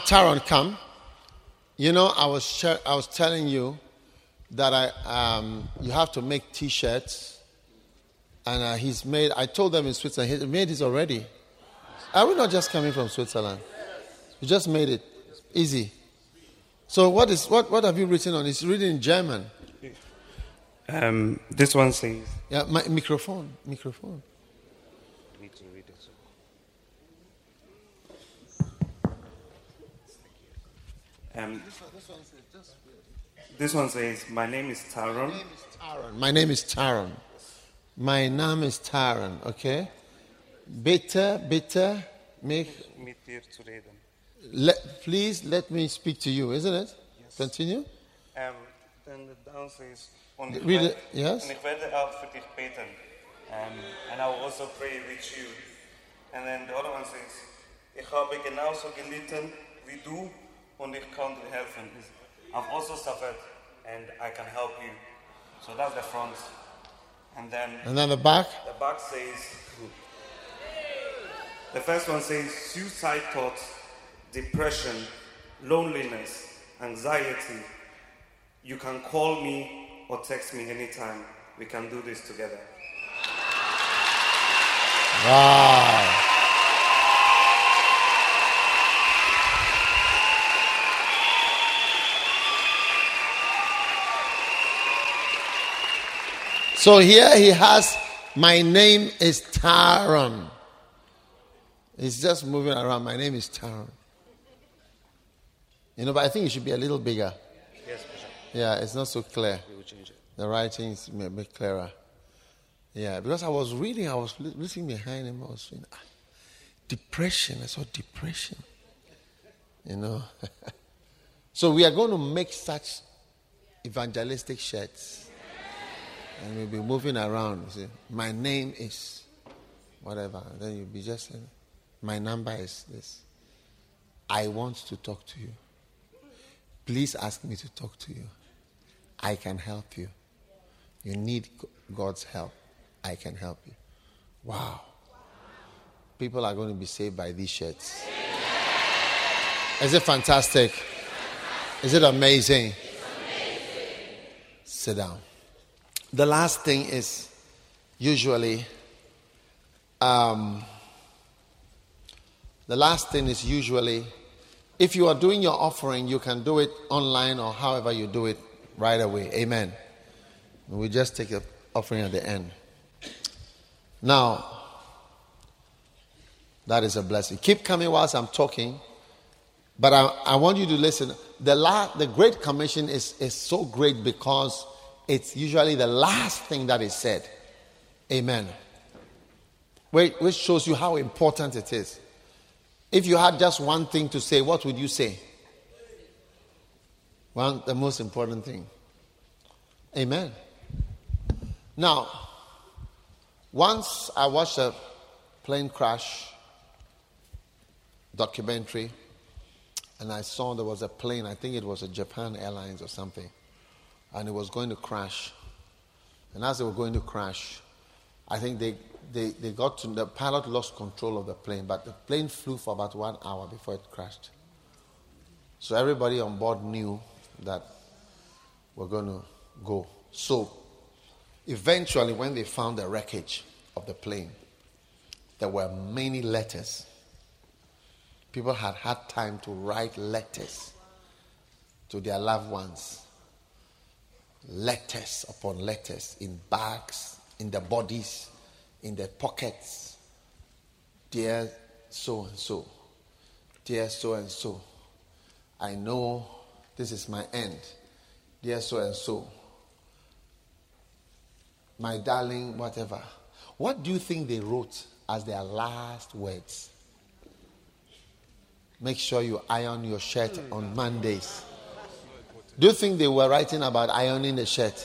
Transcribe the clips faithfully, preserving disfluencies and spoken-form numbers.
Taron, come. You know, I was sh- I was telling you that I um, you have to make T-shirts, and uh, he's made. I told them in Switzerland he made this already. Are we not just coming from Switzerland? You just made it easy. So what is what? What have you written on? It's written in German. Um, this one says. Yeah, my microphone, microphone. Need to read it. Um, this one says, "My name is Taron." My name is Taron. My name is Taron. Okay. Bitte, bitte, mich. Mit dir zu reden. Let, please let me speak to you, isn't it? Yes. Continue. Um, then the down says, und ich, Read werde, it. Yes. und ich werde auch für dich beten. Um, and I will also pray with you. And then the other one says, ich habe genauso gelitten wie du und ich kann dir helfen. I've also suffered and I can help you. So that's the front. And then, And then the back. the back says, the first one says, suicide thoughts, depression, loneliness, anxiety. You can call me or text me anytime. We can do this together. Wow. So here he has, my name is Taron. He's just moving around. My name is Taron. You know, but I think it should be a little bigger. Yes, Bishop. Yeah, it's not so clear. We will change it. The writing is a bit clearer. Yeah, because I was reading, I was listening behind him. I was saying, ah, depression. I saw depression. You know. So we are going to make such evangelistic shirts. And we'll be moving around. You see, my name is whatever. And then you'll be just saying, my number is this. I want to talk to you. Please ask me to talk to you. I can help you. You need God's help. I can help you. Wow. People are going to be saved by these shirts. Is it fantastic? Is it amazing? Sit down. The last thing is usually, um, the last thing is usually, if you are doing your offering, you can do it online or however you do it right away. Amen. We just take the offering at the end. Now, that is a blessing. Keep coming whilst I'm talking, but I, I want you to listen. The la- the Great Commission is, is so great because it's usually the last thing that is said. Amen. Wait, which shows you how important it is. If you had just one thing to say, what would you say? One, the most important thing. Amen. Now, once I watched a plane crash documentary, and I saw there was a plane, I think it was a Japan Airlines or something, and it was going to crash. And as they were going to crash, I think they, they, they got to, the pilot lost control of the plane, but the plane flew for about one hour before it crashed. So everybody on board knew that we're going to go. So eventually, when they found the wreckage of the plane, there were many letters. People had had time to write letters to their loved ones. Letters upon letters in bags, in the bodies, in the pockets. Dear so and so, dear so and so, I know this is my end. Dear so and so, my darling, whatever. What do you think they wrote as their last words? Make sure you iron your shirt on Mondays. Do you think they were writing about ironing the shirt?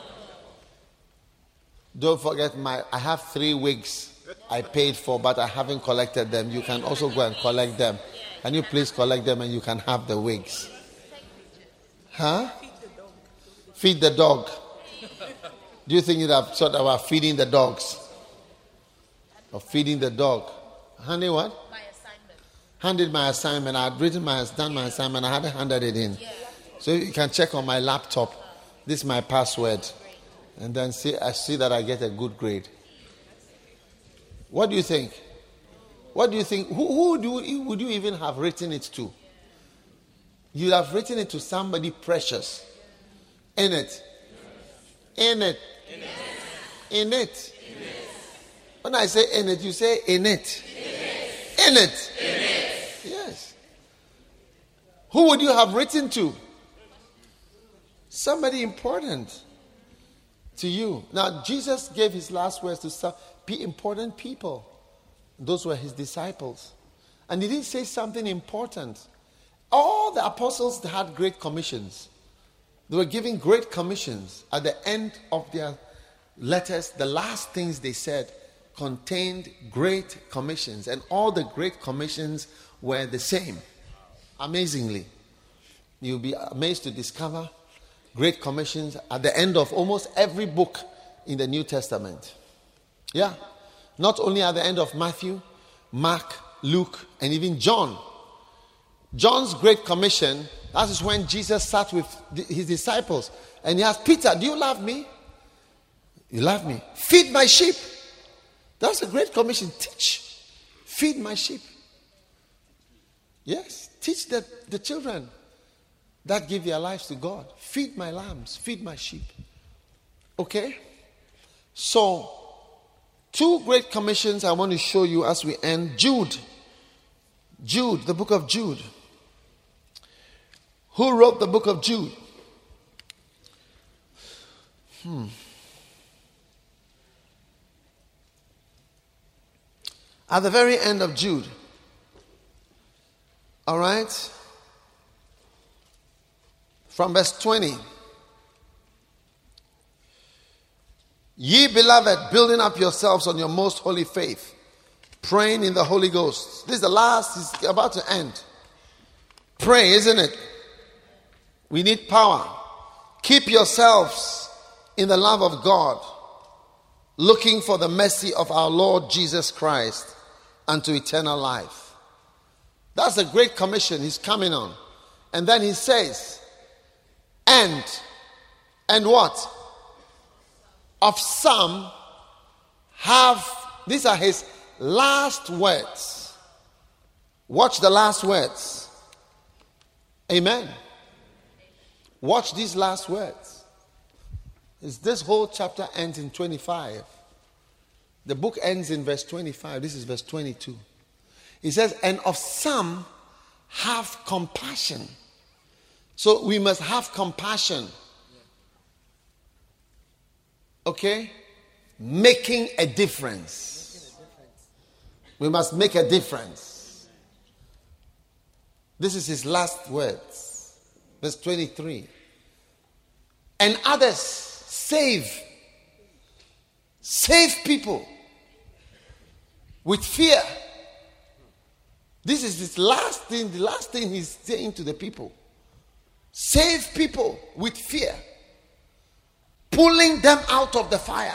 Don't forget, my I have three wigs I paid for, but I haven't collected them. You can also go and collect them. Can you please collect them and you can have the wigs? Huh? Feed the dog. Do you think you'd have thought about feeding the dogs? Or feeding the dog? Honey, what? My assignment. handed my assignment. I had written my, done my assignment. I hadn't handed it in. So you can check on my laptop. This is my password. And then see, I see that I get a good grade. What do you think? What do you think? Who, who would, you, would you even have written it to? You'd have written it to somebody precious. In it. In it. In it. When I say in it, you say in it. In it. Yes. Who would you have written to? Somebody important to you. Now, Jesus gave his last words to some important people. Those were his disciples. And he didn't say something important. All the apostles had great commissions. They were giving great commissions. At the end of their letters, the last things they said contained great commissions. And all the great commissions were the same. Amazingly. You'll be amazed to discover great commissions at the end of almost every book in the New Testament. Yeah. Not only at the end of Matthew, Mark, Luke, and even John. John's great commission, that is when Jesus sat with his disciples and he asked, Peter, do you love me? You love me. Feed my sheep. That's a great commission. Teach. Feed my sheep. Yes. Teach the, the children that give their lives to God. Feed my lambs. Feed my sheep. Okay? So, two great commissions I want to show you as we end. Jude. Jude, the book of Jude. Who wrote the book of Jude? Hmm. At the very end of Jude. All right? From verse twenty. Ye beloved, building up yourselves on your most holy faith, praying in the Holy Ghost. This is the last, it's about to end. Pray, isn't it? We need power. Keep yourselves in the love of God, looking for the mercy of our Lord Jesus Christ unto eternal life. That's a great commission he's coming on. And then he says, and, and what? Of some have, these are his last words. Watch the last words. Amen. Watch these last words. This whole chapter ends in twenty-five. The book ends in verse twenty-five. This is verse twenty-two. It says, and of some have compassion. So we must have compassion. Okay? Making a difference. We must make a difference. This is his last words. Verse twenty-three. And others save. Save people. With fear. This is his last thing, the last thing he's saying to the people. Save people with fear. Pulling them out of the fire.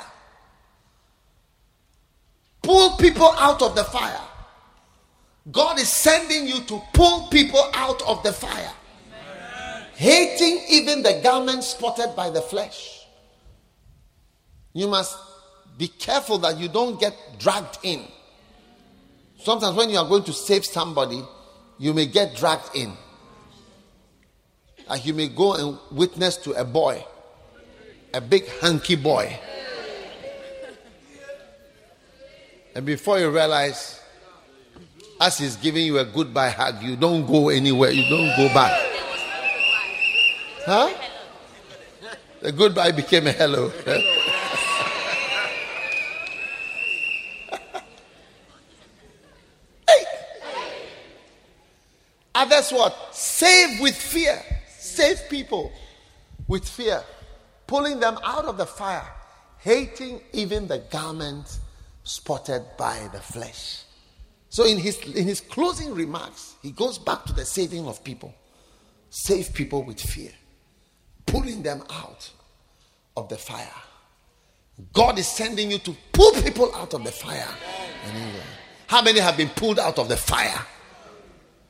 Pull people out of the fire. God is sending you to pull people out of the fire. Amen. Hating even the garment spotted by the flesh. You must be careful that you don't get dragged in. Sometimes when you are going to save somebody, you may get dragged in. Like you may go and witness to a boy. A big hunky boy. And before you realize, as he's giving you a goodbye hug, you don't go anywhere. You don't go back. Huh? The goodbye became a hello. Hey! Others what? Save with fear. Save people with fear. Pulling them out of the fire, hating even the garment spotted by the flesh. So in his in his closing remarks, he goes back to the saving of people. Save people with fear. Pulling them out of the fire. God is sending you to pull people out of the fire. How many have been pulled out of the fire?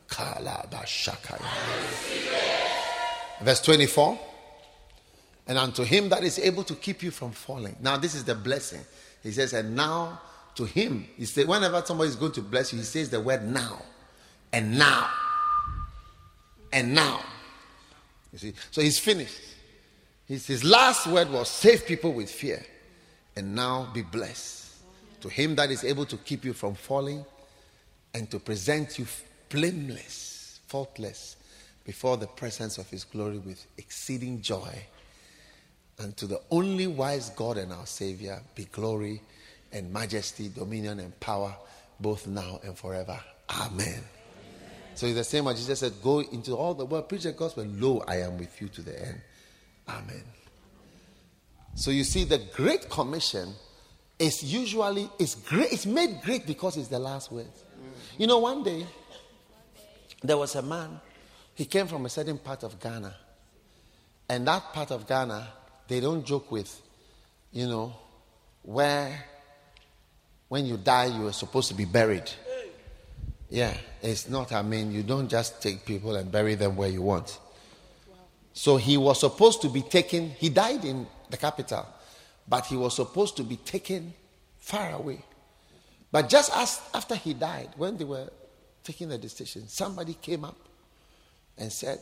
Verse twenty-four. And unto him that is able to keep you from falling. Now this is the blessing. He says, and now to him. He says, whenever somebody is going to bless you, he says the word now. And now. And now. You see, so he's finished. His, his last word was save people with fear. And now be blessed. To him that is able to keep you from falling and to present you blameless, faultless, before the presence of his glory with exceeding joy. And to the only wise God and our Savior be glory and majesty, dominion and power, both now and forever. Amen. Amen. So it's the same as Jesus said, go into all the world, preach the gospel, and lo, I am with you to the end. Amen. So you see, the Great Commission is usually, it's great, it's made great because it's the last word. Mm-hmm. You know, one day, there was a man, he came from a certain part of Ghana. And that part of Ghana, they don't joke with, you know, where when you die, you are supposed to be buried. Yeah, it's not, I mean, you don't just take people and bury them where you want. So he was supposed to be taken, he died in the capital, but he was supposed to be taken far away. But just as after he died, when they were taking the decision, somebody came up and said,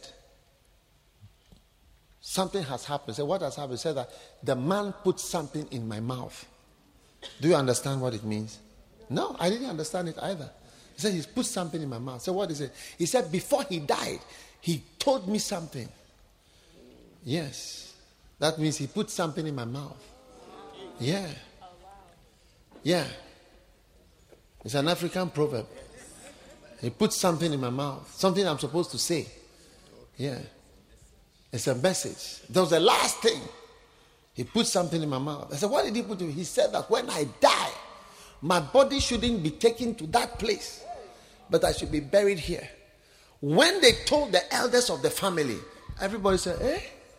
something has happened. Say, what has happened? He said that the man put something in my mouth. Do you understand what it means? No, I didn't understand it either. He said, he's put something in my mouth. So what is it? He said, before he died, he told me something. Yes. That means he put something in my mouth. Yeah. Yeah. It's an African proverb. He put something in my mouth. Something I'm supposed to say. Yeah. It's a message. That was the last thing. He put something in my mouth. I said, what did he put in? He said that when I die, my body shouldn't be taken to that place, but I should be buried here. When they told the elders of the family, everybody said, eh?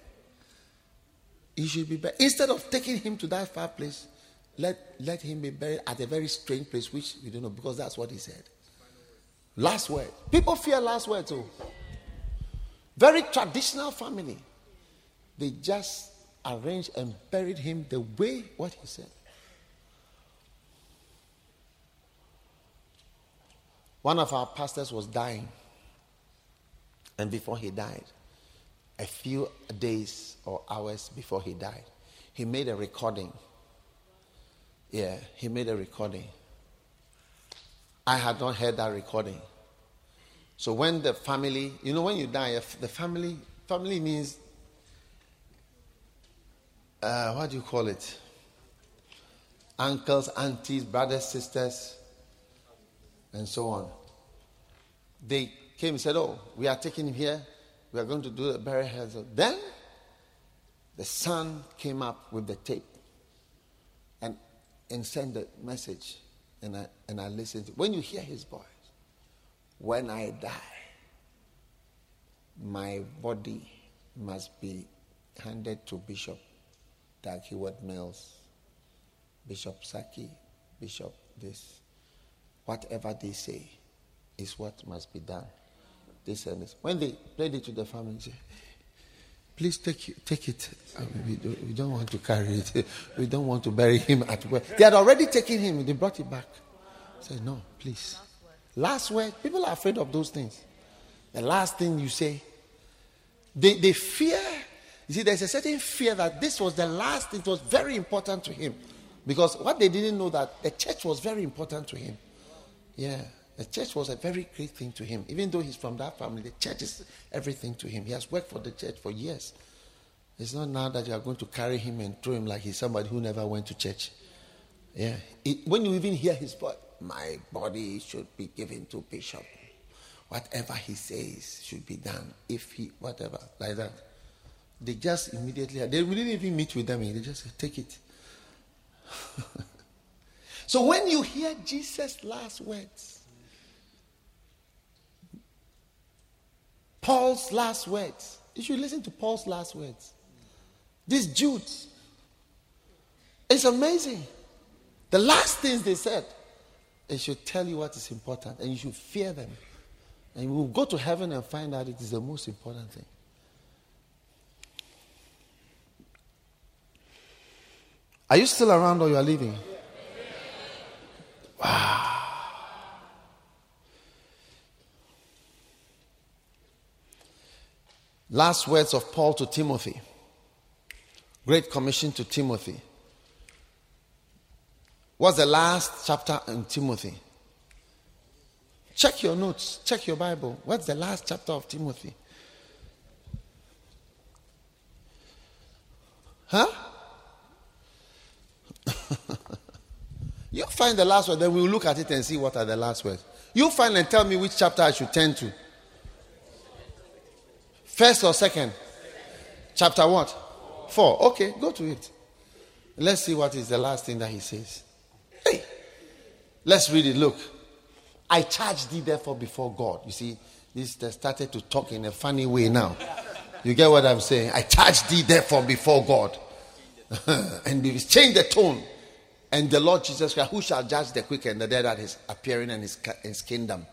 He should be buried. Instead of taking him to that far place, let, let him be buried at a very strange place, which we don't know, because that's what he said. Last word. People fear last words too. Very traditional family. They just arranged and buried him the way what he said. One of our pastors was dying. And before he died, a few days or hours before he died, he made a recording. Yeah, he made a recording. I had not heard that recording. So when the family, you know, when you die, the family, family means, uh, what do you call it? Uncles, aunties, brothers, sisters, and so on. They came and said, oh, we are taking him here. We are going to do the burial. Then the son came up with the tape and, and sent the message. And I, and I listened. When you hear his voice, when I die, my body must be handed to Bishop Dag Heward-Mills, Bishop Saki, Bishop this. Whatever they say is what must be done. This and this. When they played it to the family, they say, please take it. Take it. I mean, we, don't, we don't want to carry it. We don't want to bury him at work. They had already taken him. They brought it back. I said, no, please. Last word. People are afraid of those things. The last thing you say. They, they fear. You see, there's a certain fear that this was the last. It was very important to him. Because what they didn't know, that the church was very important to him. Yeah. The church was a very great thing to him. Even though he's from that family, the church is everything to him. He has worked for the church for years. It's not now that you are going to carry him and throw him like he's somebody who never went to church. Yeah. It, when you even hear his voice, my body should be given to Bishop. Whatever he says should be done. If he, whatever, like that. They just immediately, they didn't even meet with them. They just say, take it. So when you hear Jesus' last words, Paul's last words, you should listen to Paul's last words. These Jews, it's amazing. The last things they said, it should tell you what is important, and you should fear them. And we'll go to heaven and find out it is the most important thing. Are you still around or you are leaving? Wow. Last words of Paul to Timothy. Great Commission to Timothy. What's the last chapter in Timothy? Check your notes. Check your Bible. What's the last chapter of Timothy? Huh? You find the last word, then we'll look at it and see what are the last words. You find and tell me which chapter I should turn to. First or second? Chapter what? Four. Okay, go to it. Let's see what is the last thing that he says. Hey, let's read it. Look. I charge thee therefore before God. You see, this they started to talk in a funny way now. You get what I'm saying? I charge thee therefore before God. And we change the tone. And the Lord Jesus Christ, who shall judge the quick and the dead at his appearing and his, his kingdom.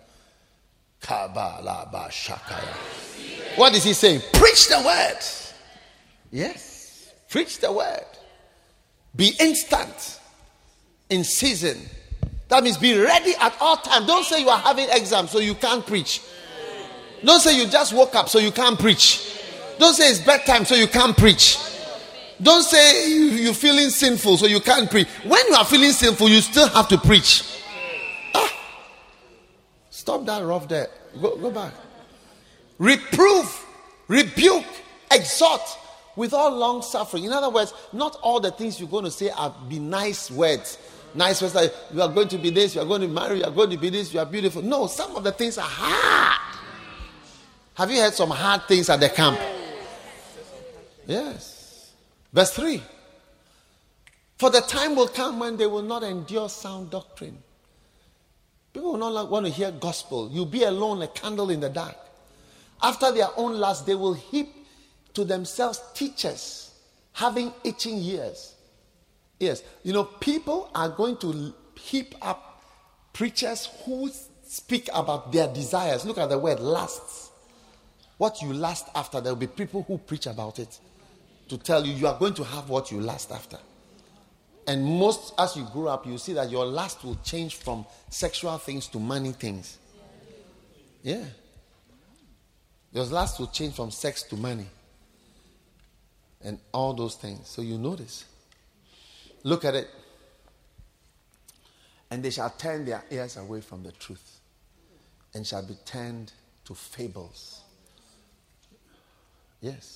What is he saying? Preach the word. Yes. Preach the word. Be instant. In season. That means be ready at all times. Don't say you are having exams so you can't preach. Don't say you just woke up so you can't preach. Don't say it's bedtime so you can't preach. Don't say you, you're feeling sinful so you can't preach. When you are feeling sinful, you still have to preach. Ah. Stop that rough there. Go, go back. Reprove, rebuke, exhort with all long suffering. In other words, not all the things you're going to say are be nice words. Nice words like you are going to be this, you are going to marry, you are going to be this, you are beautiful. No, some of the things are hard. Have you heard some hard things at the camp? Yes. Verse three. For the time will come when they will not endure sound doctrine. People will not want to hear gospel. You'll be alone, a candle in the dark. After their own lust, they will heap to themselves teachers having itching ears. Yes, you know, people are going to heap up preachers who speak about their desires. Look at the word lusts. What you lust after, there will be people who preach about it to tell you you are going to have what you lust after. And most, as you grow up, you see that your lust will change from sexual things to money things. Yeah. Your lust will change from sex to money. And all those things. So you notice. Look at it. And they shall turn their ears away from the truth and shall be turned to fables. Yes.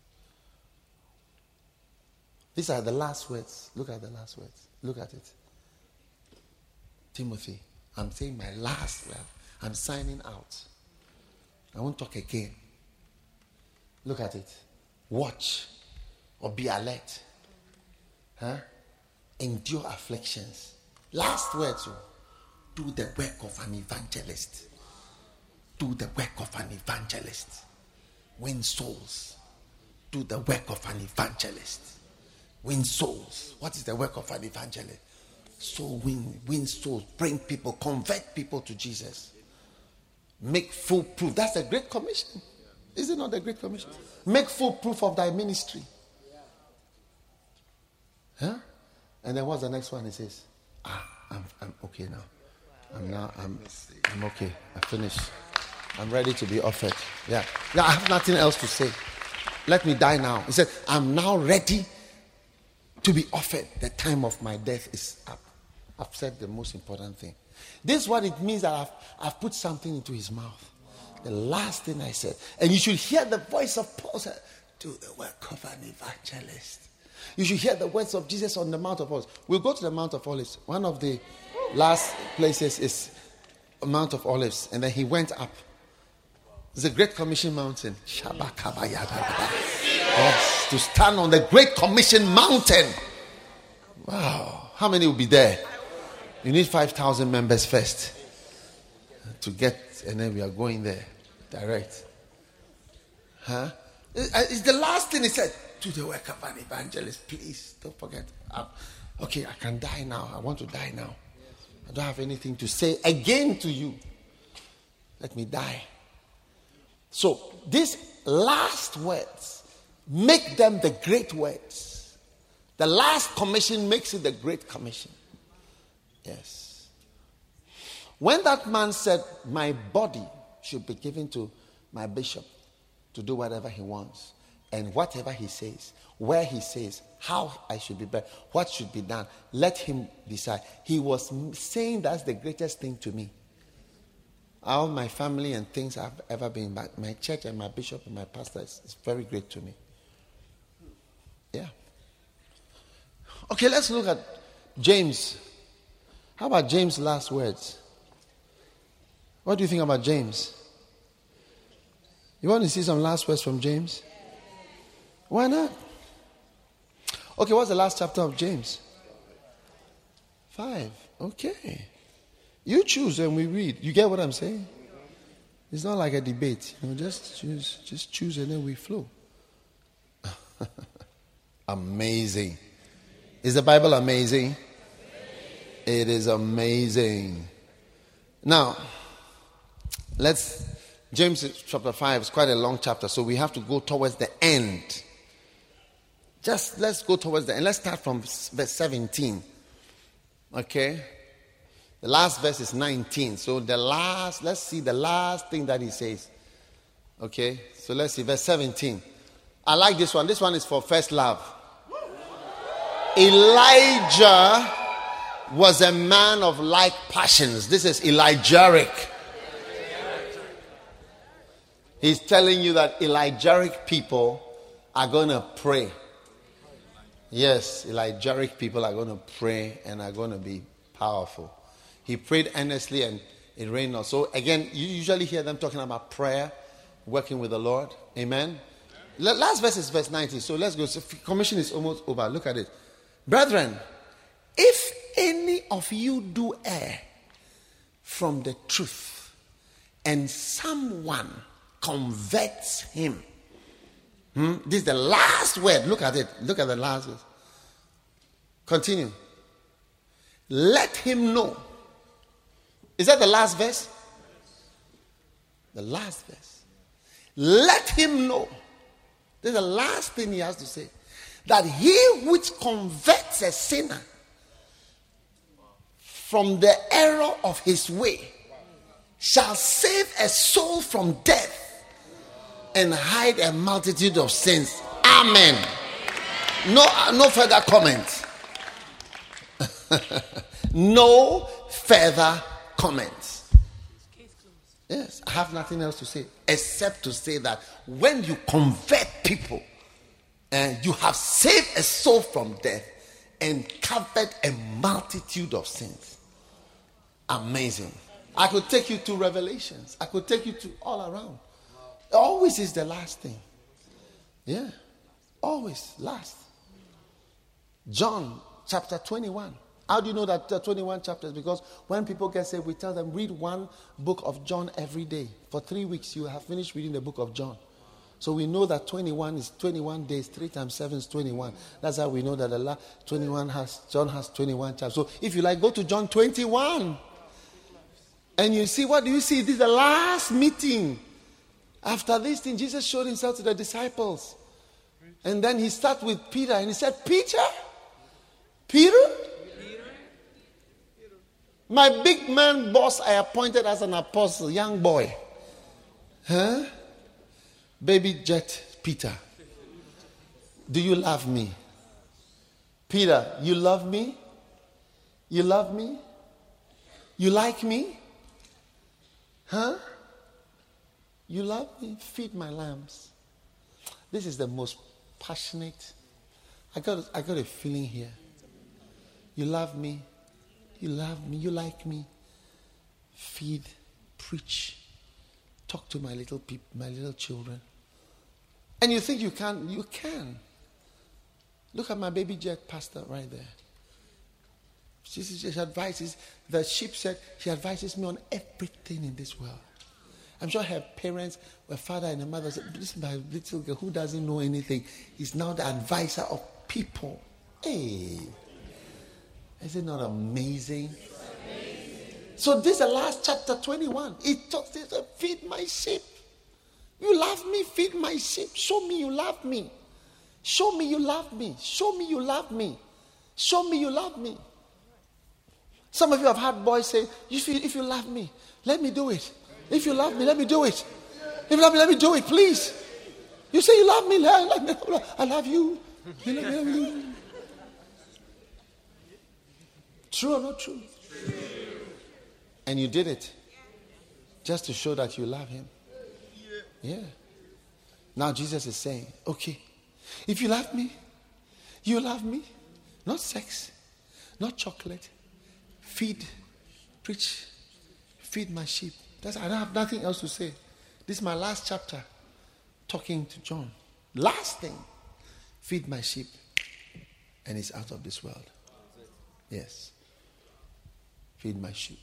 These are the last words. Look at the last words. Look at it. Timothy, I'm saying my last word. I'm signing out. I won't talk again. Look at it. Watch or be alert. Huh? Endure afflictions. Last words. Do the work of an evangelist. Do the work of an evangelist. Win souls. Do the work of an evangelist. Win souls. What is the work of an evangelist? Soul win, win souls. Bring people, convert people to Jesus. Make full proof. That's a great commission. Is it not a great commission? Make full proof of thy ministry. Huh? And then what's the next one? He says, ah, I'm, I'm okay now. I'm now, I'm, I'm okay. I finished. I'm ready to be offered. Yeah. Yeah, I have nothing else to say. Let me die now. He said, I'm now ready to be offered. The time of my death is up. I've said the most important thing. This is what it means that I've, I've put something into his mouth. The last thing I said. And you should hear the voice of Paul say, do the work of an evangelist. You should hear the words of Jesus on the Mount of Olives. We'll go to the Mount of Olives. One of the last places is Mount of Olives. And then he went up. It's a Great Commission mountain. Yes, to stand on the Great Commission mountain. Wow. How many will be there? You need five thousand members first to get, and then we are going there direct. Huh? It's the last thing he said. Do the work of an evangelist, please. Don't forget. I'm, okay, I can die now. I want to die now. I don't have anything to say again to you. Let me die. So these last words, make them the great words. The last commission makes it the great commission. Yes. When that man said, my body should be given to my bishop to do whatever he wants, and whatever he says, where he says, how I should be buried, what should be done, let him decide. He was saying that's the greatest thing to me. All my family and things I've ever been, but my church and my bishop and my pastor is, is very great to me. Yeah. Okay, let's look at James. How about James' last words? What do you think about James? You want to see some last words from James? Why not? Okay, what's the last chapter of James? Five. Okay. You choose and we read. You get what I'm saying? It's not like a debate. You know, just choose, just choose and then we flow. Amazing. Is the Bible amazing? It is amazing. Now, let's, James chapter five is quite a long chapter, so we have to go towards the end. Just let's go towards the end. Let's start from verse seventeen. Okay? The last verse is nineteen. So the last, let's see the last thing that he says. Okay? So let's see, verse seventeen. I like this one. This one is for first love. Elijah was a man of like passions. This is Elijaric. He's telling you that Elijaric people are going to pray. Yes, Elijaric people are going to pray and are going to be powerful. He prayed earnestly and it rained not. So again, you usually hear them talking about prayer, working with the Lord. Amen. Last verse is verse nineteen. So let's go. So commission is almost over. Look at it. Brethren, if any of you do err from the truth and someone converts him. Hmm? This is the last word. Look at it. Look at the last word. Continue. Let him know. Is that the last verse? The last verse. Let him know. This is the last thing he has to say. That he which converts a sinner from the error of his way shall save a soul from death and hide a multitude of sins. Amen. No, no further comment. No further comments. Yes, I have nothing else to say except to say that when you convert people, and you have saved a soul from death and covered a multitude of sins. Amazing. I could take you to Revelations. I could take you to all around. Always is the last thing. Yeah. Always last. John chapter twenty-one. How do you know that there are twenty-one chapters? Because when people get saved, we tell them, read one book of John every day. For three weeks, you have finished reading the book of John. So we know that twenty-one is twenty-one days. Three times seven is twenty-one. That's how we know that Allah twenty-one has, John has twenty-one chapters. So if you like, go to John twenty-one. And you see, what do you see? This is the last meeting. After this thing, Jesus showed himself to the disciples. And then he started with Peter. And he said, Peter? Peter? My big man boss I appointed as an apostle, young boy. Huh? Baby jet Peter. Do you love me? Peter, you love me? You love me? You like me? Huh? You love me? Feed my lambs. This is the most passionate. I got, I got a feeling here. You love me? You love me? You like me? Feed, preach, talk to my little people, my little children. And you think you can? You can. Look at my baby jet pastor right there. She, she, she advises, the sheep said, she advises me on everything in this world. I'm sure her parents, her father and her mother said, this is my little girl who doesn't know anything. He's now the advisor of people. Hey. Is it not amazing? So this is the last chapter twenty-one. It talks, it says, feed my sheep. You love me, feed my sheep. Show me you love me. Show me you love me. Show me you love me. Show me you love me. Some of you have heard boys say, if you, if you love me, let me do it. If you love me, let me do it. If you love me, let me do it, please. You say you love me, I love, me, I love you. You love me, I love you. True or not true? And you did it just to show that you love him. Yeah. Now Jesus is saying, okay, if you love me, you love me. Not sex, not chocolate. Feed, preach, feed my sheep. That's, I don't have nothing else to say. This is my last chapter talking to John. Last thing, feed my sheep. And it's out of this world. Yes. Feed my sheep.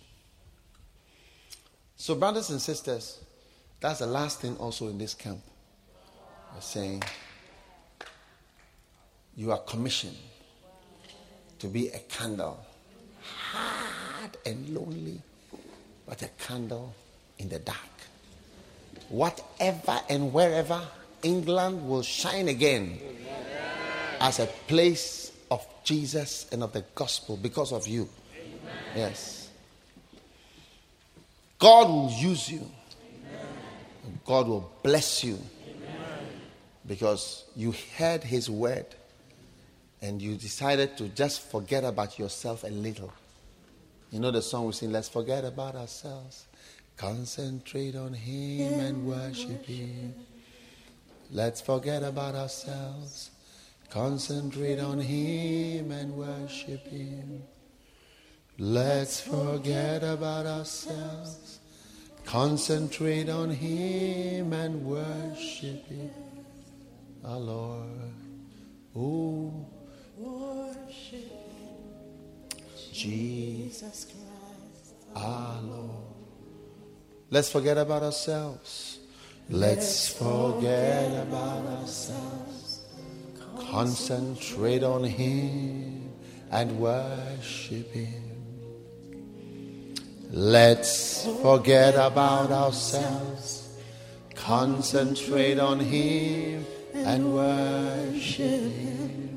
So brothers and sisters, that's the last thing also in this camp. We're saying you are commissioned to be a candle, hard and lonely, but a candle in the dark. Whatever and wherever, England will shine again as a place of Jesus and of the gospel because of you. Yes. God will use you. God will bless you because you heard his word and you decided to just forget about yourself a little. You know the song we sing, let's forget about ourselves. Concentrate on him and worship him. Let's forget about ourselves. Concentrate on him and worship him. Let's forget about ourselves. Concentrate on him and worship him. Our Lord. Oh, worship Jesus Christ, our Lord. Let's forget about ourselves. Let's forget about ourselves. Concentrate on him and worship him. Let's forget about ourselves. Concentrate on him and worship him.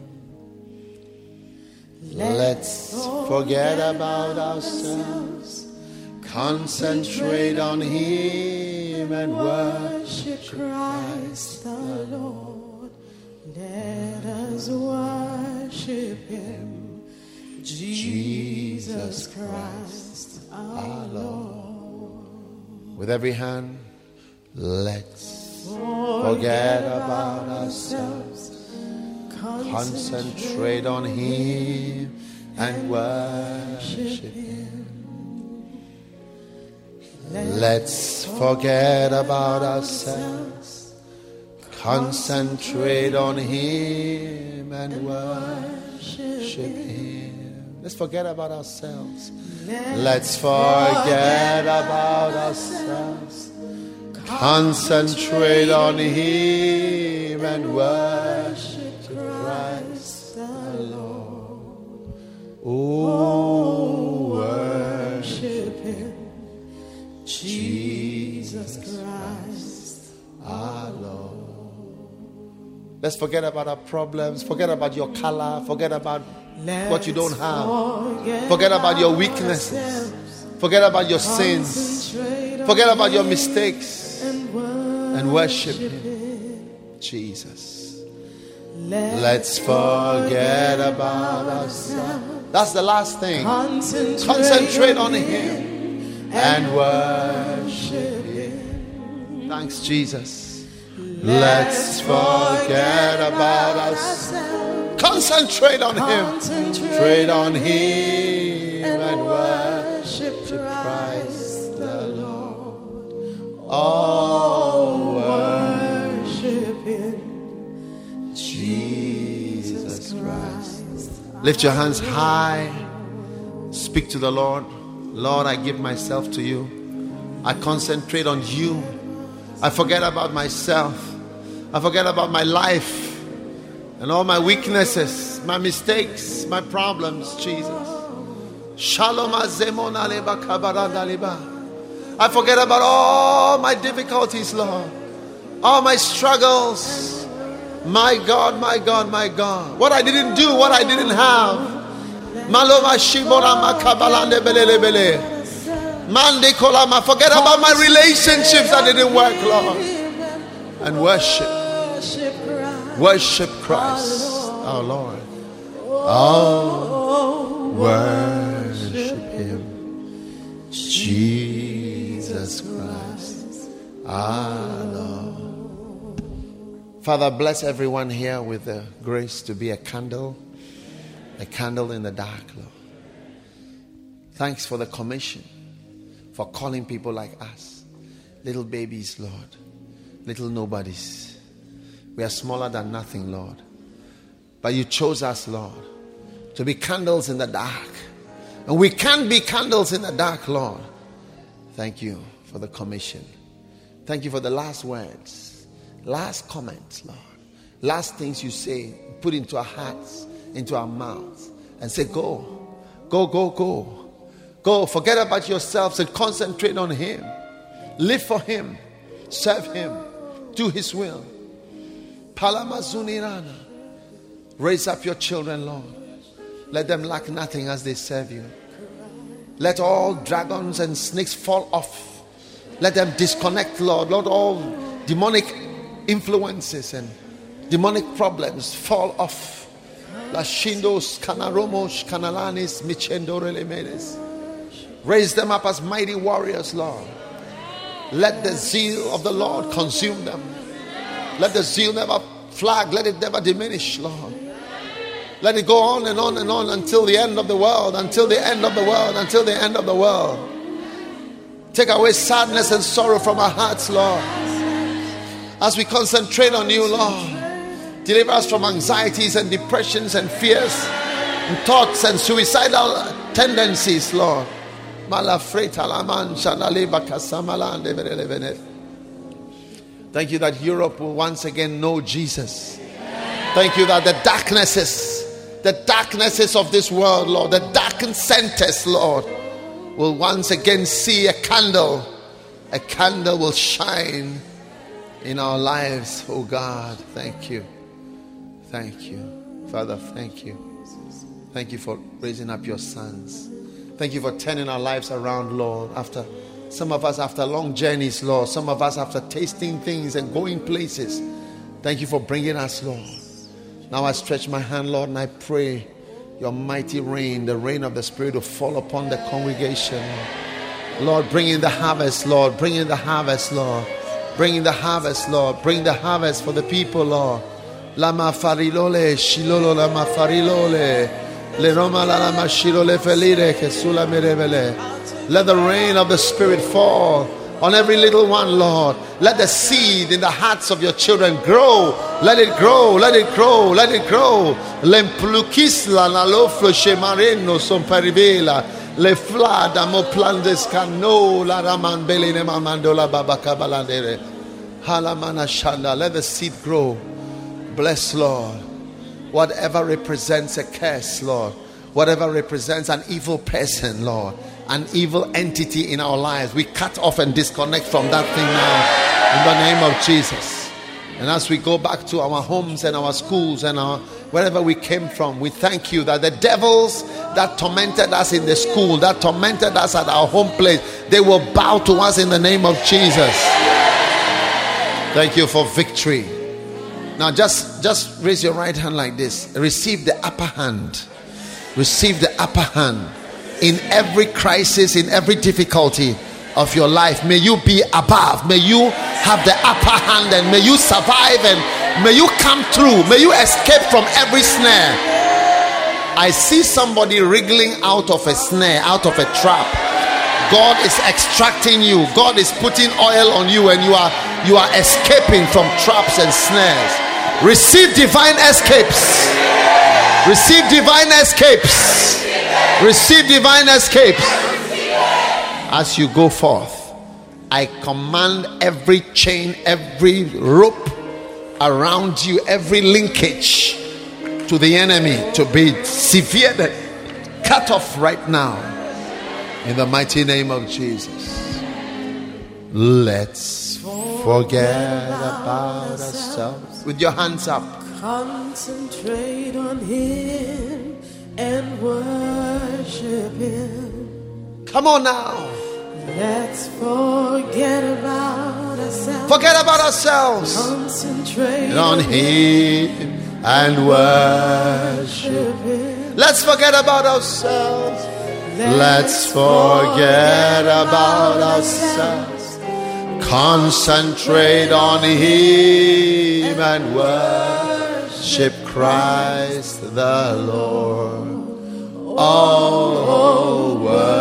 Let's forget about ourselves. Concentrate on him and worship Christ the Lord. Let us worship him, Jesus Christ our Lord. With every hand, let's forget about ourselves. Concentrate on him and worship him. Let's forget about ourselves. Concentrate on him and worship him. Let's forget about ourselves. Let's forget about ourselves. Concentrate on him and worship Christ the Lord. Oh, worship him, Jesus Christ our Lord. Let's forget about our problems. Forget about your color. Forget about Let's what you don't have. Forget, forget about your weaknesses. Forget about your sins. Forget about your mistakes. And worship him, Jesus. Let's forget about ourselves. That's the last thing. Concentrate, Concentrate on him and worship him. Thanks, Jesus. Let's forget about ourselves. Concentrate on him. Concentrate on him and worship Christ the Lord. Oh, worship him, Jesus Christ. Lift your hands high. Speak to the Lord. Lord, I give myself to you. I concentrate on you. I forget about myself. I forget about my life and all my weaknesses, my mistakes, my problems, Jesus. Shalom azemon aleba kabaranda leba. I forget about all my difficulties, Lord. All my struggles. My God, my God, my God. What I didn't do, what I didn't have. Maloma shibora makabalande belele bele. Mande kolama. Forget about my relationships that didn't work, Lord. And worship. Worship Christ, our Lord. Oh, worship Him. Jesus Christ, our Lord. Father, bless everyone here with the grace to be a candle, a candle in the dark, Lord. Thanks for the commission, for calling people like us, little babies, Lord, little nobodies. We are smaller than nothing, Lord. But you chose us, Lord, to be candles in the dark. And we can't be candles in the dark, Lord. Thank you for the commission. Thank you for the last words, last comments, Lord. Last things you say, put into our hearts, into our mouths, and say, go, go, go, go. Go, forget about yourselves and concentrate on Him. Live for Him. Serve Him. Do His will. Palamazunirana. Raise up your children, Lord. Let them lack nothing as they serve you. Let all dragons and snakes fall off. Let them disconnect, Lord. Lord, all demonic influences and demonic problems fall off. Lashindos, Kanaromos, Kanalanis, Michendorelemedes. Raise them up as mighty warriors, Lord. Let the zeal of the Lord consume them. Let the zeal never flag. Let it never diminish, Lord. Let it go on and on and on until the end of the world, until the end of the world, until the end of the world. Take away sadness and sorrow from our hearts, Lord. As we concentrate on you, Lord. Deliver us from anxieties and depressions and fears and thoughts and suicidal tendencies, Lord. Thank you that Europe will once again know Jesus. Thank you that the darknesses, the darknesses of this world, Lord, the darkened centers, Lord, will once again see a candle. A candle will shine in our lives, oh God. Thank you. Thank you. Father, thank you. Thank you for raising up your sons. Thank you for turning our lives around, Lord. After some of us after long journeys, Lord. Some of us after tasting things and going places. Thank you for bringing us, Lord. Now I stretch my hand, Lord, and I pray your mighty rain, the rain of the Spirit, will fall upon the congregation. Lord, bring in the harvest, Lord. Bring in the harvest, Lord. Bring in the harvest, Lord. Bring the harvest for the people, Lord. Lama farilole, shilolo lama farilole. Le roma la lama shilole felire che sulla merevele. Let the rain of the Spirit fall on every little one, Lord. Let the seed in the hearts of your children grow. Let it grow, let it grow, let it grow. L'emplukisla la loflo shemareno son perivela. Le flada mo plandes cano la raman beline mamandola babaka balandere. Halamana shanda. Let the seed grow. Bless, Lord. Whatever represents a curse, Lord. Whatever represents an evil person, Lord. An evil entity in our lives, we cut off and disconnect from that thing now in the name of Jesus. And as we go back to our homes and our schools and our wherever we came from, we thank you that the devils that tormented us in the school, that tormented us at our home place, they will bow to us in the name of Jesus. Thank you for victory. Now just just raise your right hand like this. Receive the upper hand. Receive the upper hand in every crisis, in every difficulty of your life. May you be above. May you have the upper hand, and may you survive, and may you come through. May you escape from every snare. I see somebody wriggling out of a snare, out of a trap. God is extracting you. God is putting oil on you, and you are you are escaping from traps and snares. Receive divine escapes. Receive divine escapes. Receive divine escapes. As you go forth, I command every chain, every rope around you, every linkage to the enemy to be severed, cut off right now. In the mighty name of Jesus. Let's forget about ourselves. With your hands up. Concentrate on Him and worship Him. Come on now. Let's forget about ourselves. Forget about ourselves. Concentrate on Him and worship Him. Let's forget about ourselves. Let's forget about ourselves. Concentrate on Him and worship Christ the Lord. Oh,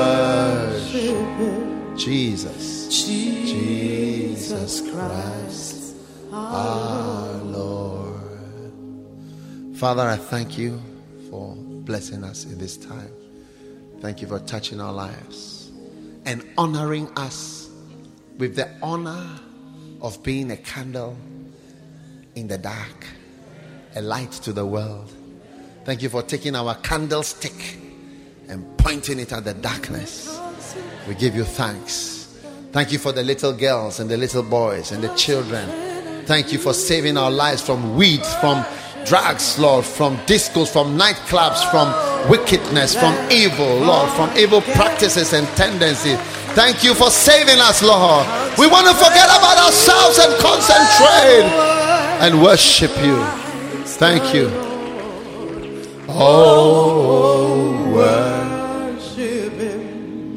worship Jesus, Jesus Christ our Lord. Father, I thank you for blessing us in this time. Thank you for touching our lives and honoring us with the honor of being a candle in the dark, a light to the world. Thank you for taking our candlestick and pointing it at the darkness. We give you thanks. Thank you for the little girls and the little boys and the children. Thank you for saving our lives from weed, from drugs, Lord, from discos, from nightclubs, from wickedness, from evil, Lord, from evil practices and tendencies. Thank you for saving us, Lord. We want to forget about ourselves and concentrate and worship you. Thank you. Oh, worship Him,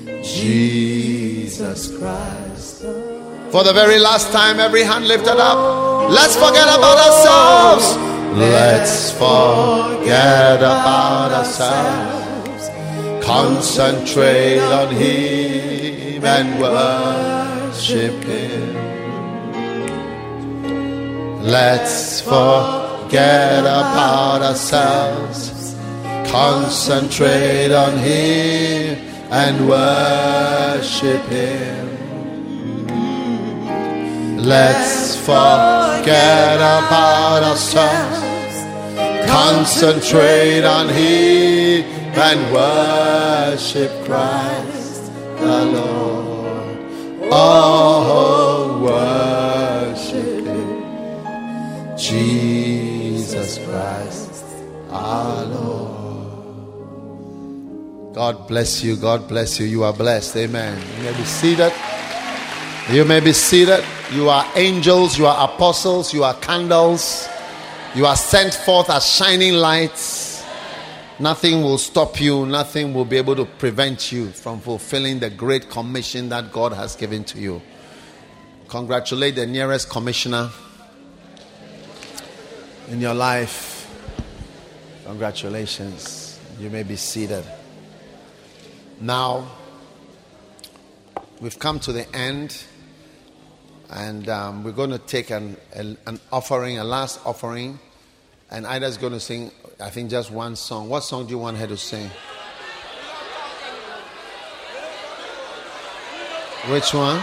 Jesus Christ. For the very last time, every hand lifted up. Let's forget about ourselves. Let's forget about ourselves. Concentrate on Him and worship Him. Let's forget about ourselves. Concentrate on Him and worship Him. Let's forget about ourselves. Concentrate on Him and worship Christ the Lord. Oh, worship Him, Jesus Christ our Lord. God bless you. God bless you. You are blessed. Amen. You may be seated. You may be seated. You are angels, you are apostles, you are candles. You are sent forth as shining lights. Nothing will stop you. Nothing will be able to prevent you from fulfilling the great commission that God has given to you. Congratulate the nearest commissioner in your life. Congratulations. You may be seated. Now, we've come to the end. And um, we're going to take an, an, an offering, a last offering. And Ida's going to sing, I think, just one song. What song do you want her to sing? Which one?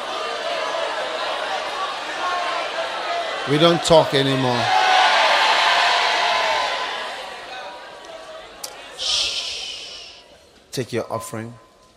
We don't talk anymore. Shh. Take your offering.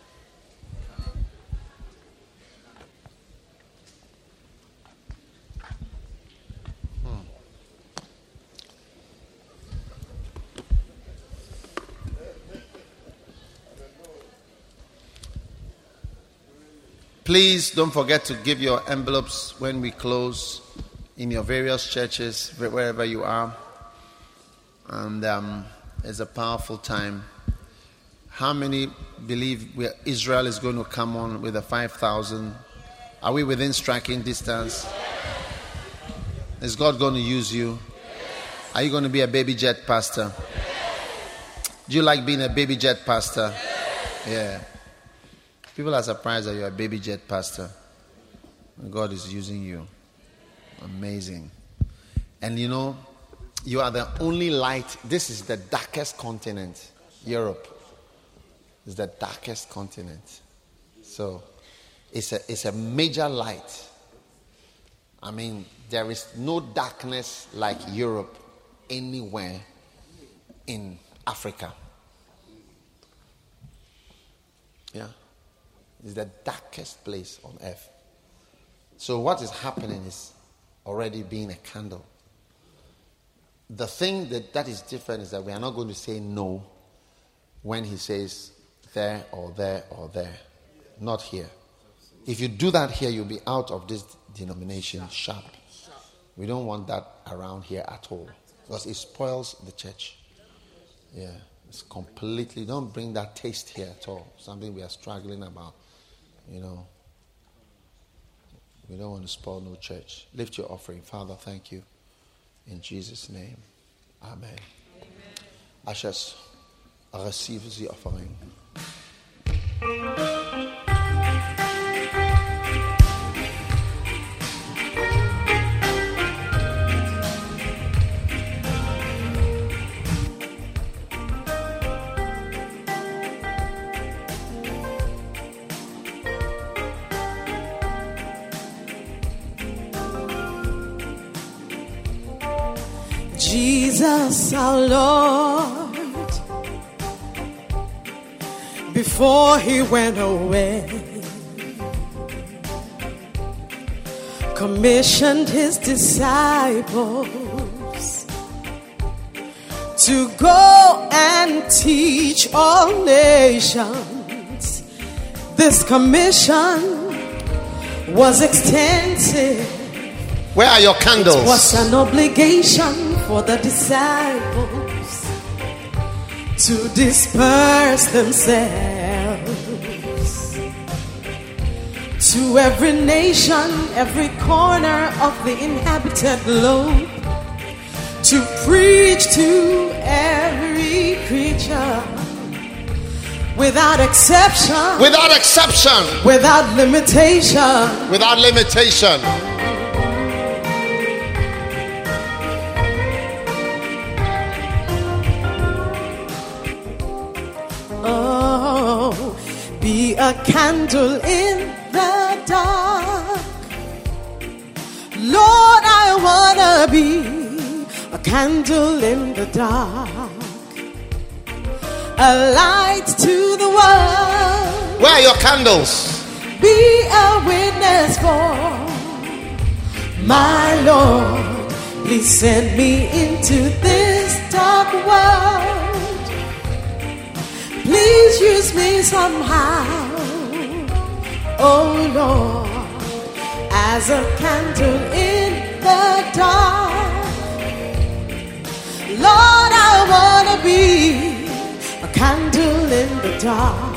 Please don't forget to give your envelopes when we close in your various churches, wherever you are. And um, it's a powerful time. How many believe we, Israel is going to come on with the five thousand? Are we within striking distance? Is God going to use you? Are you going to be a baby jet pastor? Do you like being a baby jet pastor? Yeah. People are surprised that you're a baby jet pastor. God is using you. Amazing. And you know, you are the only light. This is the darkest continent. Europe is the darkest continent. So it's a, it's a major light. I mean, there is no darkness like Europe anywhere in Africa. Yeah. It's the darkest place on earth. So what is happening is already being a candle. The thing that, that is different is that we are not going to say no when he says there or there or there. Not here. If you do that here, you'll be out of this denomination sharp. We don't want that around here at all. Because it spoils the church. Yeah. It's completely, don't bring that taste here at all. Something we are struggling about. You know. We don't want to spoil no church. Lift your offering. Father, thank you. In Jesus' name. Amen. Amen. Ushers, receive the offering. Jesus our Lord, before he went away, commissioned his disciples to go and teach all nations. This commission was extensive. Where are your candles? It was an obligation for the disciples to disperse themselves to every nation, every corner of the inhabited globe, to preach to every creature without exception, without exception, without limitation, without limitation. Be a candle in the dark. Lord, I wanna be a candle in the dark, a light to the world. Where are your candles? Be a witness for my Lord. Please send me into this dark world. Please use me somehow, oh Lord, as a candle in the dark. Lord, I want to be a candle in the dark.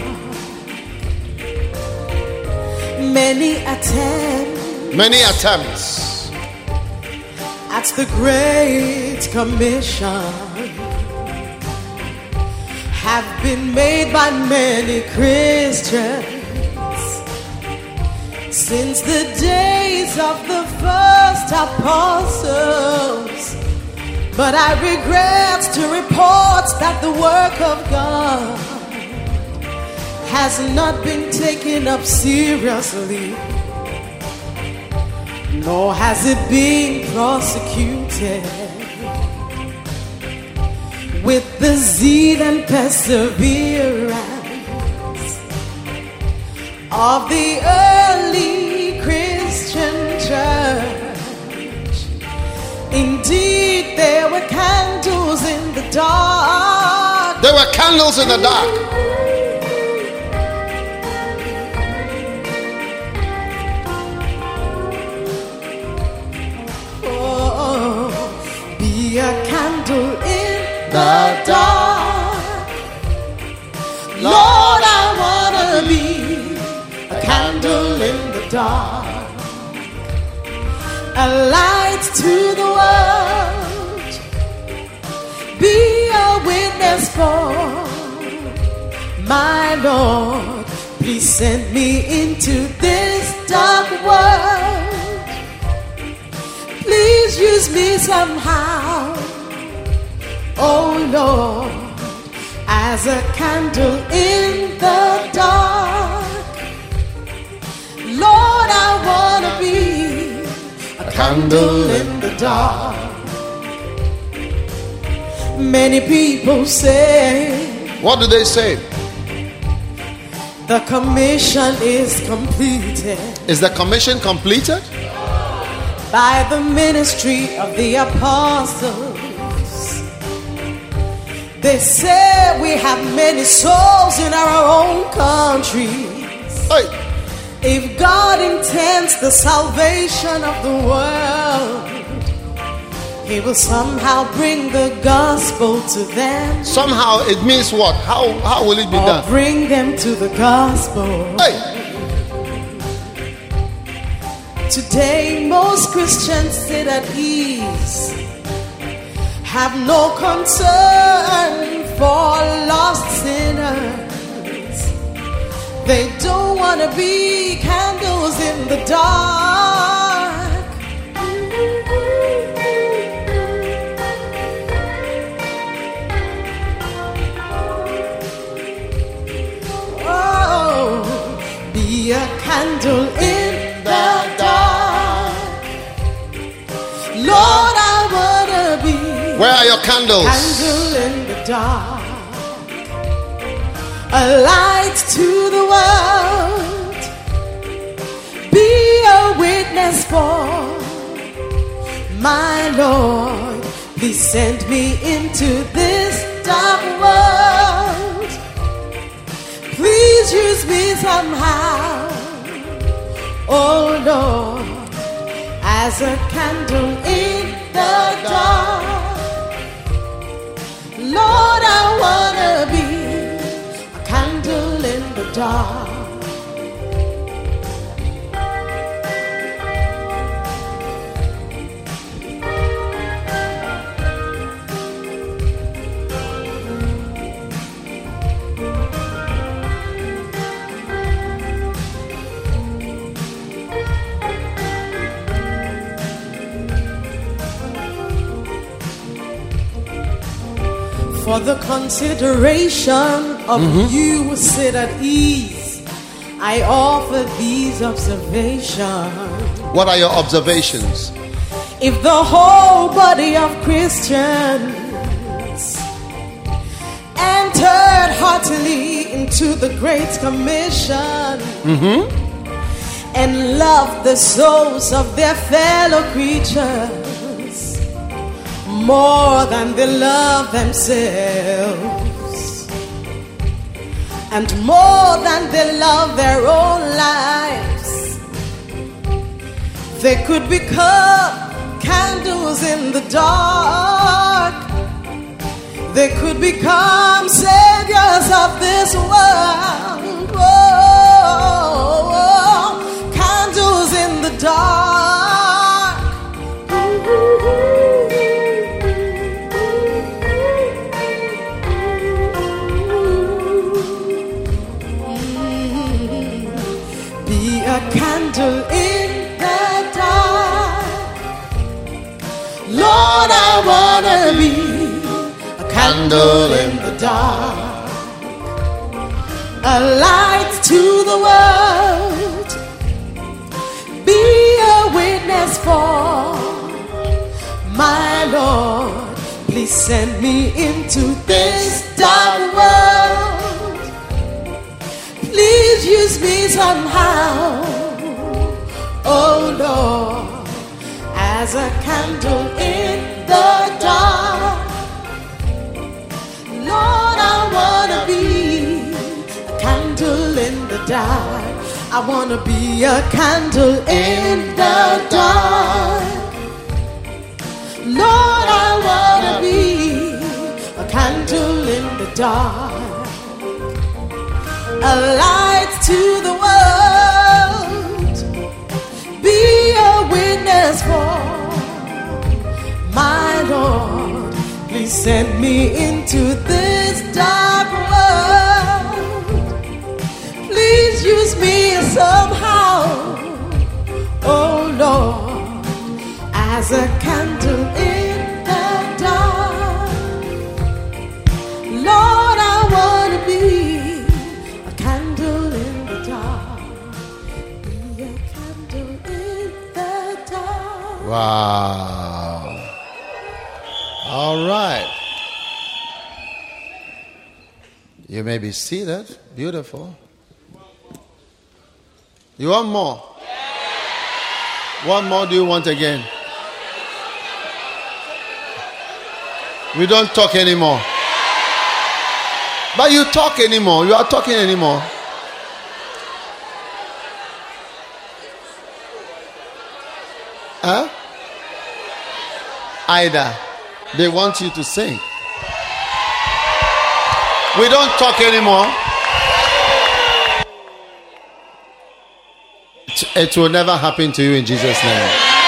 Many attempts, many attempts at the Great Commission have been made by many Christians since the days of the first apostles. But I regret to report that the work of God has not been taken up seriously, nor has it been prosecuted with the zeal and perseverance of the early Christian church. Indeed, there were candles in the dark. There were candles in the dark. Oh, be a candle in the dark. Lord, I wanna be a candle in the dark, a light to the world. Be a witness for my Lord. Please send me into this dark world. Please use me somehow, oh Lord, as a candle in the dark. Lord, I wanna be a candle in the dark. Many people say, what do they say? The commission is completed. Is the commission completed? By the ministry of the apostles. They say we have many souls in our own countries. Hey. If God intends the salvation of the world, He will somehow bring the gospel to them. Somehow it means what? How how will it be or done? Bring them to the gospel. Hey. Today most Christians sit at ease, have no concern for lost sinners. They don't want to be candles in the dark. Oh, be a candle in the dark. Lord, I want to be. Where are your candles? Candle in the dark. A light to the world. Be a witness for my Lord. Please send me into this dark world. Please use me somehow, oh Lord, as a candle in the dark. Lord, I wanna be a candle in the dark. For the consideration of mm-hmm. you who sit at ease, I offer these observations. What are your observations? If the whole body of Christians entered heartily into the Great Commission mm-hmm. and loved the souls of their fellow creatures more than they love themselves, and more than they love their own lives, they could become candles in the dark. They could become saviors of this world. Whoa, whoa, candles in the dark. A candle in the dark. Lord, I wanna be a candle in the dark, a light to the world. Be a witness for my Lord. Please send me into this dark world. Please use me somehow, oh Lord, as a candle in the dark. Lord, I wanna be a candle in the dark. I wanna be a candle in the dark. Lord, I wanna be a candle in the dark, a light to the world. Be a witness for my Lord. Please send me into this dark world. Please use me somehow, oh Lord, as a candle in the dark. Lord, I want to be Wow. All right. You may be seated. Beautiful. You want more? What more do you want again? We don't talk anymore. But you talk anymore. You are talking anymore. Huh? Either they want you to sing. We don't talk anymore. It, it will never happen to you in Jesus' name.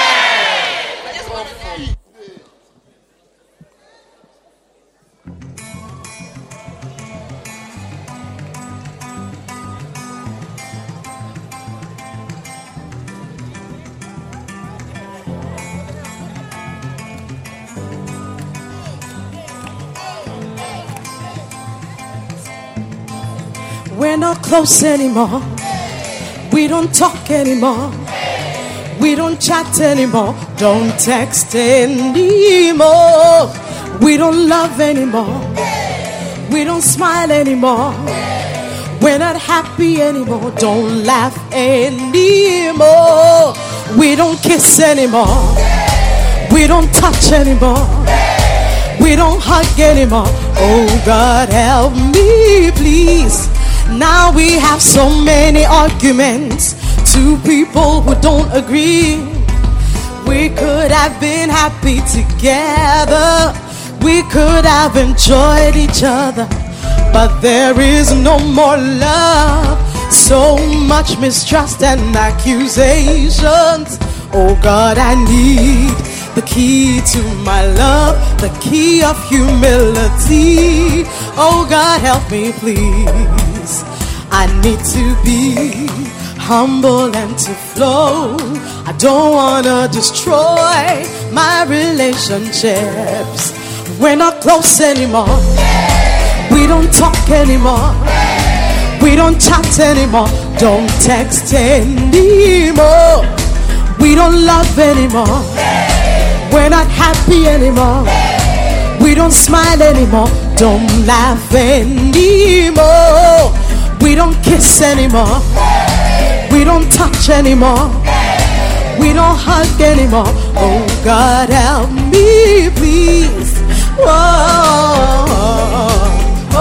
We're not close anymore. We don't talk anymore. We don't chat anymore. Don't text anymore. We don't love anymore. We don't smile anymore. We're not happy anymore. Don't laugh anymore. We don't kiss anymore. We don't touch anymore. We don't hug anymore. Oh God, help me please. Now we have so many arguments, two people who don't agree. We could have been happy together. We could have enjoyed each other. But there is no more love. So much mistrust and accusations. Oh God, I need the key to my love, the key of humility. Oh God, help me please. I need to be humble and to flow. I don't want to destroy my relationships. We're not close anymore. We don't talk anymore. We don't chat anymore. Don't text anymore. We don't love anymore. We're not happy anymore. We don't smile anymore. Don't laugh anymore. We don't kiss anymore. We don't touch anymore. We don't hug anymore. Oh God, help me please. Whoa, whoa,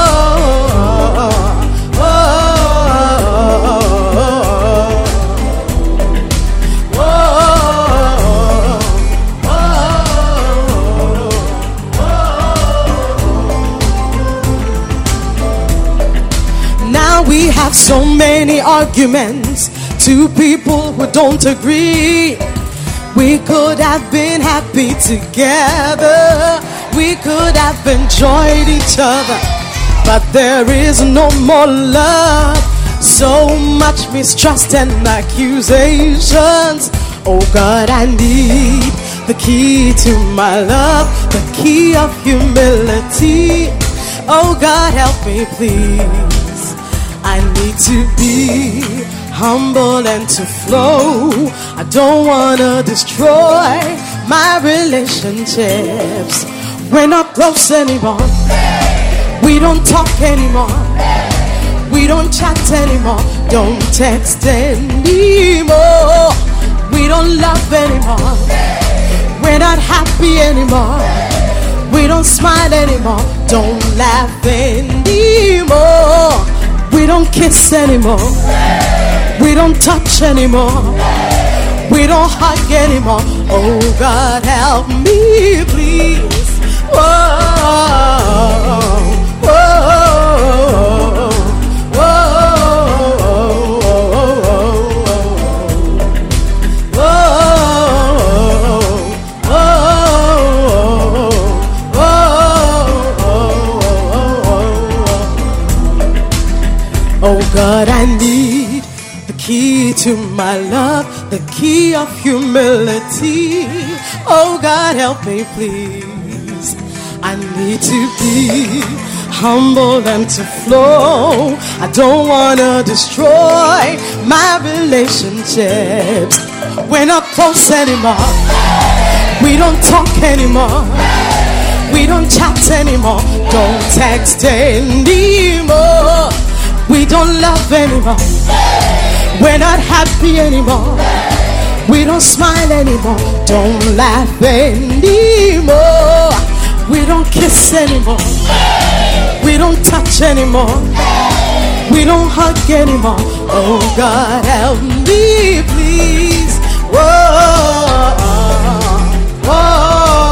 we have so many arguments, two people who don't agree. We could have been happy together. We could have enjoyed each other. But there is no more love. So much mistrust and accusations. Oh God, I need the key to my love, the key of humility. Oh God, help me please. I need to be humble and to flow. I don't want to destroy my relationships. We're not close anymore. We don't talk anymore. We don't chat anymore. Don't text anymore. We don't love anymore. We're not happy anymore. We don't smile anymore. Don't laugh anymore. We don't kiss anymore. We don't touch anymore. We don't hug anymore. Oh God, help me please. Whoa, whoa, oh God, I need the key to my love, the key of humility. Oh God, help me please. I need to be humble and to flow. I don't want to destroy my relationships. We're not close anymore. We don't talk anymore. We don't chat anymore. Don't text anymore. We don't love anymore. We're not happy anymore. We don't smile anymore. Don't laugh anymore. We don't kiss anymore. We don't touch anymore. We don't hug anymore. Oh God, help me, please. Whoa, whoa.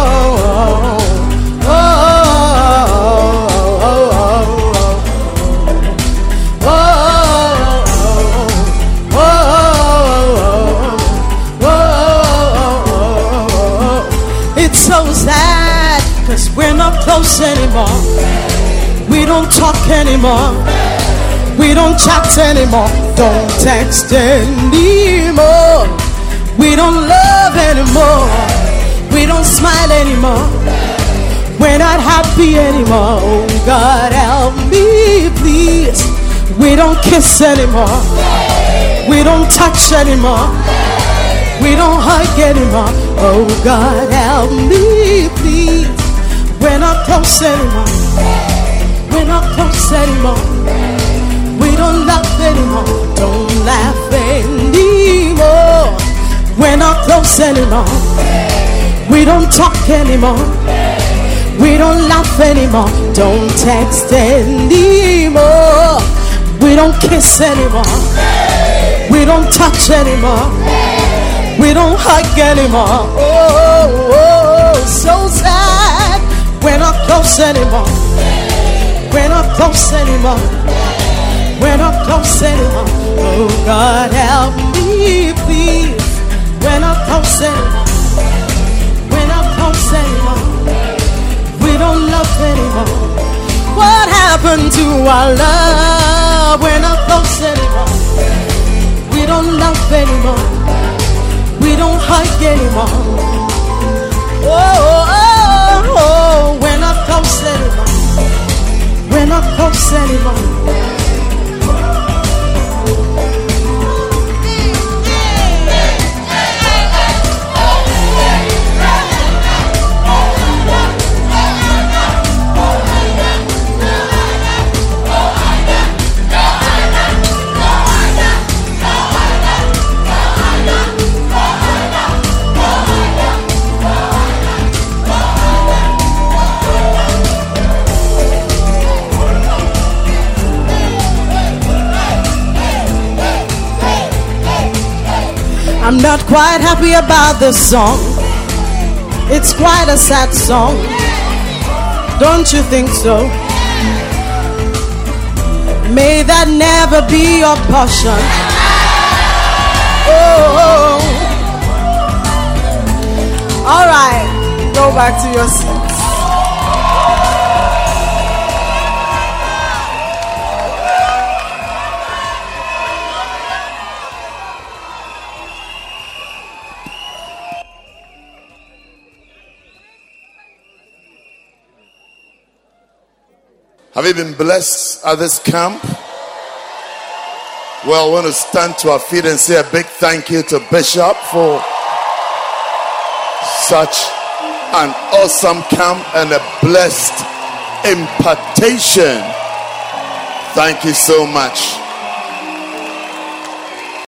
We're not close anymore. We don't talk anymore. We don't chat anymore. Don't text anymore. We don't love anymore. We don't smile anymore. We're not happy anymore. Oh God, help me, please. We don't kiss anymore. We don't touch anymore. We don't hug anymore. Oh God, help me, please. We're not close anymore. We're not close anymore. We don't laugh anymore. Don't laugh anymore. We're not close anymore. We don't talk anymore. We don't laugh anymore. Don't text anymore. We don't kiss anymore. We don't touch anymore. We don't hug anymore. Oh, oh, so sad. We're not close anymore. We're not close anymore. We're not close anymore. Oh God, help me, please. We're not close anymore. We're not close anymore. We don't love anymore. What happened to our love? We're not close anymore. We don't love anymore. We don't hug anymore. Oh, oh, oh. Oh, we're not close anymore. We're not close anymore. I'm not quite happy about this song. It's quite a sad song. Don't you think so? May that never be your portion. Oh, all right, go back to your seats. Have you been blessed at this camp? Well, I want to stand to our feet and say a big thank you to Bishop for such an awesome camp and a blessed impartation. Thank you so much.